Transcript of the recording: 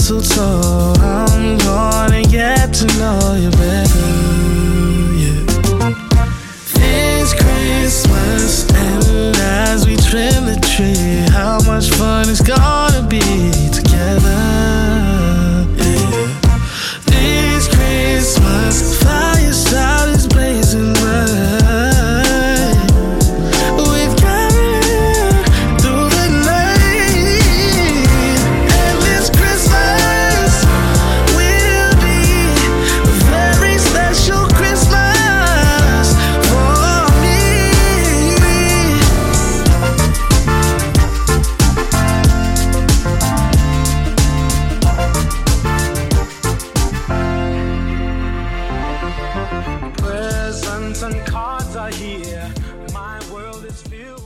mistletoe. I'm gonna get to know you better, yeah. This Christmas, and as we trim the tree, how much fun it's gonna be together, yeah. This Christmas, fireside is blazing bright. We've carried through the night, and this Christmas will be a very special Christmas for me. Presents and cards are here. My world is filled